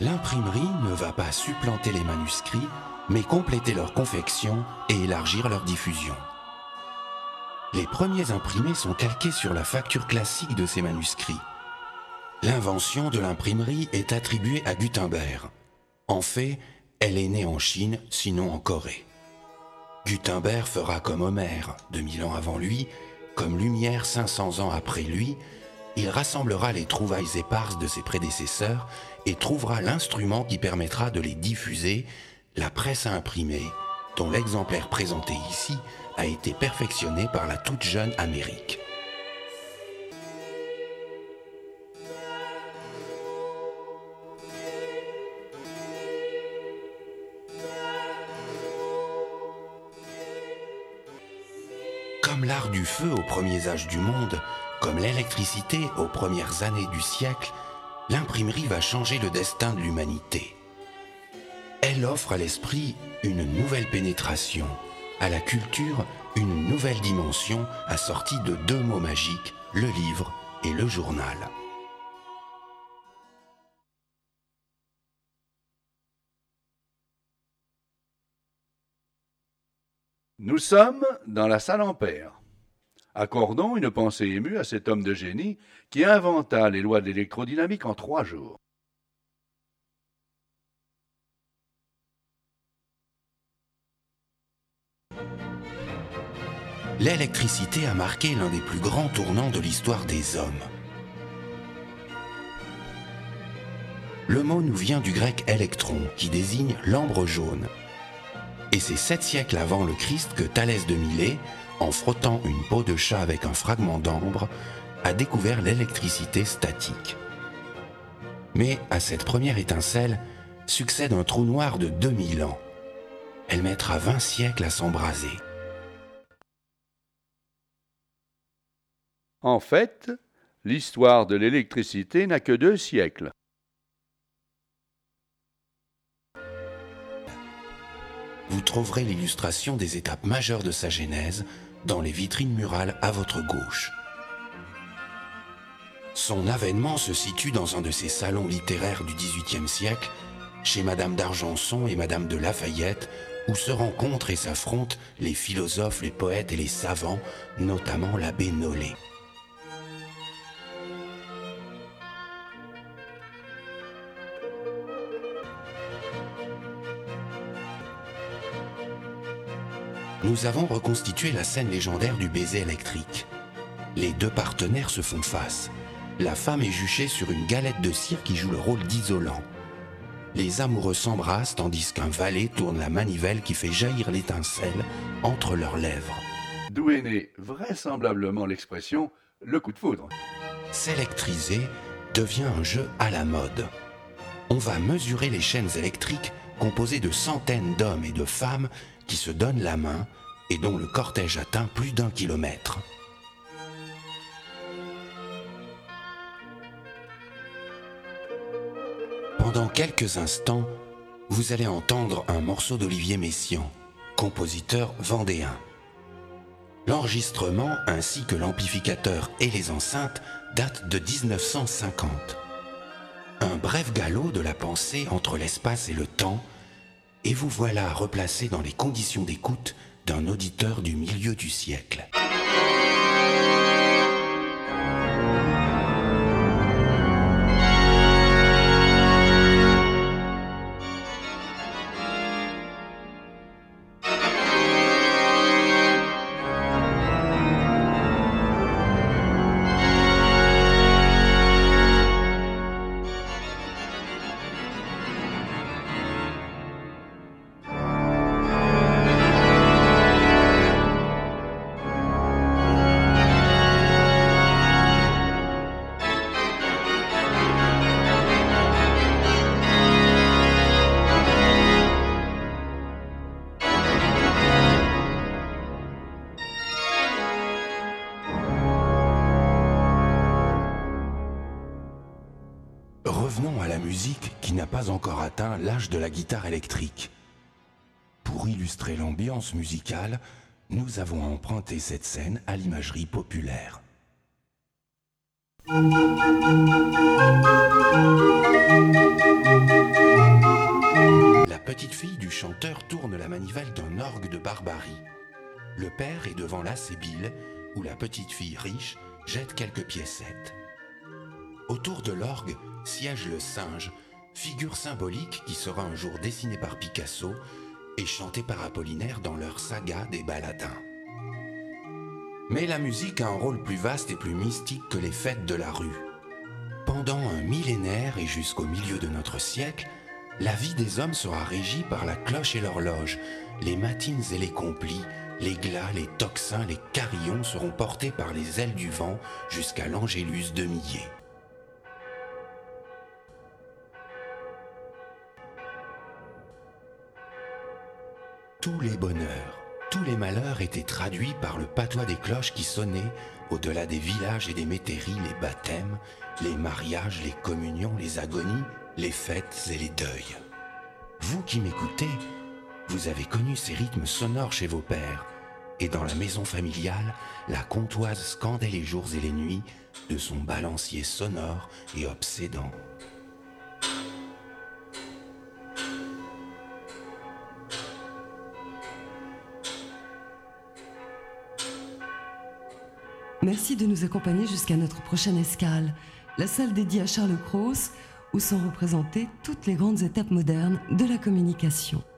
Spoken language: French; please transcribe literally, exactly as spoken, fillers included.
L'imprimerie ne va pas supplanter les manuscrits, mais compléter leur confection et élargir leur diffusion. Les premiers imprimés sont calqués sur la facture classique de ces manuscrits. L'invention de l'imprimerie est attribuée à Gutenberg. En fait, elle est née en Chine, sinon en Corée. Gutenberg fera comme Homère, deux mille ans avant lui, comme Lumière, cinq cents ans après lui. Il rassemblera les trouvailles éparses de ses prédécesseurs et trouvera l'instrument qui permettra de les diffuser, la presse à imprimer, dont l'exemplaire présenté ici a été perfectionné par la toute jeune Amérique. Comme l'art du feu aux premiers âges du monde, comme l'électricité aux premières années du siècle, l'imprimerie va changer le destin de l'humanité. Elle offre à l'esprit une nouvelle pénétration, à la culture une nouvelle dimension assortie de deux mots magiques, le livre et le journal. Nous sommes dans la salle Ampère. Accordons une pensée émue à cet homme de génie qui inventa les lois de l'électrodynamique en trois jours. L'électricité a marqué l'un des plus grands tournants de l'histoire des hommes. Le mot nous vient du grec électron, qui désigne l'ambre jaune. Et c'est sept siècles avant le Christ que Thalès de Milet, en frottant une peau de chat avec un fragment d'ambre, a découvert l'électricité statique. Mais à cette première étincelle succède un trou noir de deux mille ans. Elle mettra vingt siècles à s'embraser. En fait, l'histoire de l'électricité n'a que deux siècles. Vous trouverez l'illustration des étapes majeures de sa genèse dans les vitrines murales à votre gauche. Son avènement se situe dans un de ces salons littéraires du dix-huitième siècle, chez Madame d'Argenson et Madame de Lafayette, où se rencontrent et s'affrontent les philosophes, les poètes et les savants, notamment l'abbé Nollet. Nous avons reconstitué la scène légendaire du baiser électrique. Les deux partenaires se font face. La femme est juchée sur une galette de cire qui joue le rôle d'isolant. Les amoureux s'embrassent tandis qu'un valet tourne la manivelle qui fait jaillir l'étincelle entre leurs lèvres. D'où est née vraisemblablement l'expression « le coup de foudre ». S'électriser devient un jeu à la mode. On va mesurer les chaînes électriques composées de centaines d'hommes et de femmes qui se donnent la main et dont le cortège atteint plus d'un kilomètre. Pendant quelques instants, vous allez entendre un morceau d'Olivier Messiaen, compositeur vendéen. L'enregistrement ainsi que l'amplificateur et les enceintes datent de dix-neuf cent cinquante. Un bref galop de la pensée entre l'espace et le temps, et vous voilà replacé dans les conditions d'écoute d'un auditeur du milieu du siècle. Revenons à la musique qui n'a pas encore atteint l'âge de la guitare électrique. Pour illustrer l'ambiance musicale, nous avons emprunté cette scène à l'imagerie populaire. La petite fille du chanteur tourne la manivelle d'un orgue de barbarie. Le père est devant la sébile, où la petite fille riche jette quelques piécettes. Autour de l'orgue siège le singe, figure symbolique qui sera un jour dessinée par Picasso et chantée par Apollinaire dans leur saga des Baladins. Mais la musique a un rôle plus vaste et plus mystique que les fêtes de la rue. Pendant un millénaire et jusqu'au milieu de notre siècle, la vie des hommes sera régie par la cloche et l'horloge. Les matines et les complis, les glas, les tocsins, les carillons seront portés par les ailes du vent jusqu'à l'Angélus de Millet. Tous les bonheurs, tous les malheurs étaient traduits par le patois des cloches qui sonnaient au-delà des villages et des métairies, les baptêmes, les mariages, les communions, les agonies, les fêtes et les deuils. Vous qui m'écoutez, vous avez connu ces rythmes sonores chez vos pères, et dans la maison familiale, la comptoise scandait les jours et les nuits de son balancier sonore et obsédant. Merci de nous accompagner jusqu'à notre prochaine escale, la salle dédiée à Charles Cros, où sont représentées toutes les grandes étapes modernes de la communication.